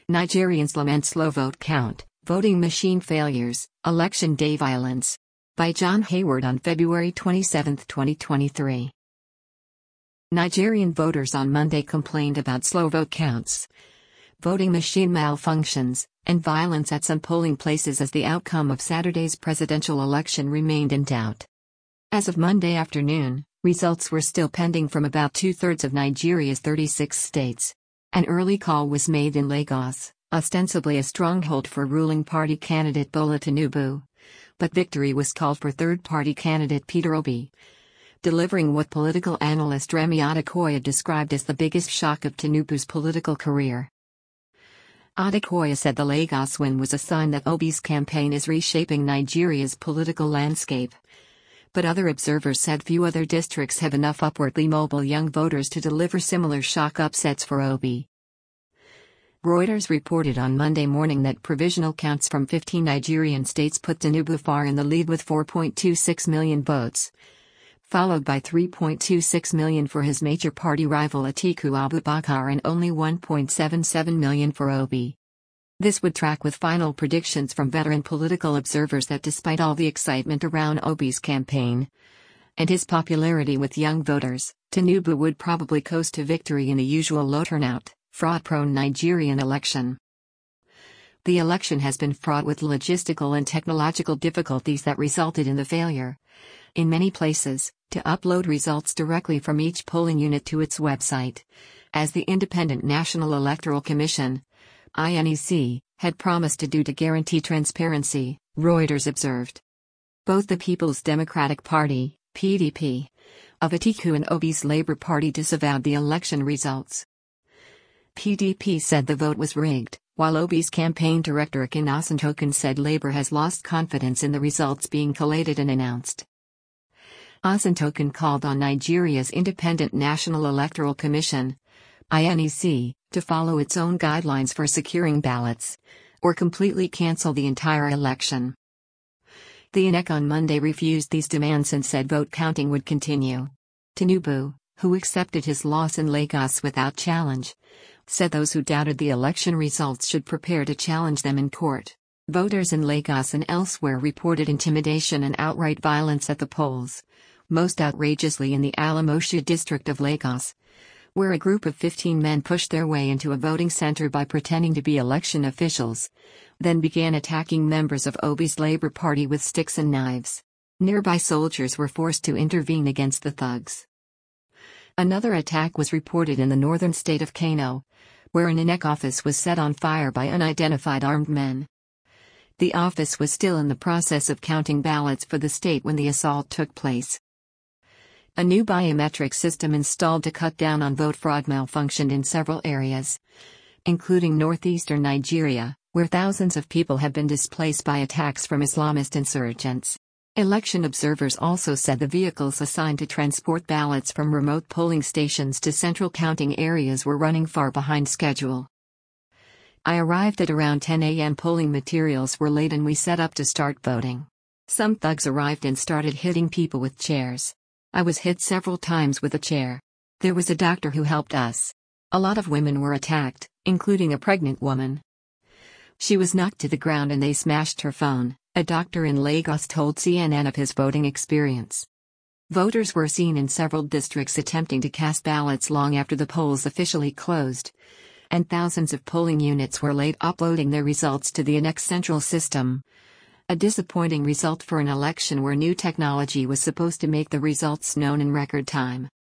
Nigerians lament slow vote count, voting machine failures, election day violence. By John Hayward on February 27, 2023. Nigerian voters on Monday complained about slow vote counts, voting machine malfunctions, and violence at some polling places as the outcome of Saturday's presidential election remained in doubt. As of Monday afternoon, results were still pending from about two-thirds of Nigeria's 36 states. An early call was made in Lagos, ostensibly a stronghold for ruling party candidate Bola Tinubu, but victory was called for third-party candidate Peter Obi, delivering what political analyst Remi Adekoya described as the biggest shock of Tinubu's political career. Adekoya said the Lagos win was a sign that Obi's campaign is reshaping Nigeria's political landscape. But other observers said few other districts have enough upwardly mobile young voters to deliver similar shock upsets for Obi. Reuters reported on Monday morning that provisional counts from 15 Nigerian states put Tinubu far in the lead with 4.26 million votes, followed by 3.26 million for his major party rival Atiku Abubakar and only 1.77 million for Obi. This would track with final predictions from veteran political observers that despite all the excitement around Obi's campaign and his popularity with young voters, Tinubu would probably coast to victory in the usual low-turnout, fraud-prone Nigerian election. The election has been fraught with logistical and technological difficulties that resulted in the failure, in many places, to upload results directly from each polling unit to its website, as the Independent National Electoral Commission (INEC) had promised to do to guarantee transparency, Reuters observed. Both the People's Democratic Party (PDP) of Atiku and Obi's Labour Party disavowed the election results. PDP said the vote was rigged, while Obi's campaign director Akin Osintokin said Labour has lost confidence in the results being collated and announced. Osintokin called on Nigeria's Independent National Electoral Commission (INEC) to follow its own guidelines for securing ballots, or completely cancel the entire election. The INEC on Monday refused these demands and said vote counting would continue. Tinubu, who accepted his loss in Lagos without challenge, said those who doubted the election results should prepare to challenge them in court. Voters in Lagos and elsewhere reported intimidation and outright violence at the polls, most outrageously in the Alamosa district of Lagos, where a group of 15 men pushed their way into a voting center by pretending to be election officials, then began attacking members of Obi's Labour Party with sticks and knives. Nearby soldiers were forced to intervene against the thugs. Another attack was reported in the northern state of Kano, where an INEC office was set on fire by unidentified armed men. The office was still in the process of counting ballots for the state when the assault took place. A new biometric system installed to cut down on vote fraud malfunctioned in several areas, including northeastern Nigeria, where thousands of people have been displaced by attacks from Islamist insurgents. Election observers also said the vehicles assigned to transport ballots from remote polling stations to central counting areas were running far behind schedule. I arrived at around 10 a.m. Polling materials were laid and we set up to start voting. Some thugs arrived and started hitting people with chairs. I was hit several times with a chair. There was a doctor who helped us. A lot of women were attacked, including a pregnant woman. She was knocked to the ground and they smashed her phone, a doctor in Lagos told CNN of his voting experience. Voters were seen in several districts attempting to cast ballots long after the polls officially closed, and thousands of polling units were late uploading their results to the INEC central system. A disappointing result for an election where new technology was supposed to make the results known in record time.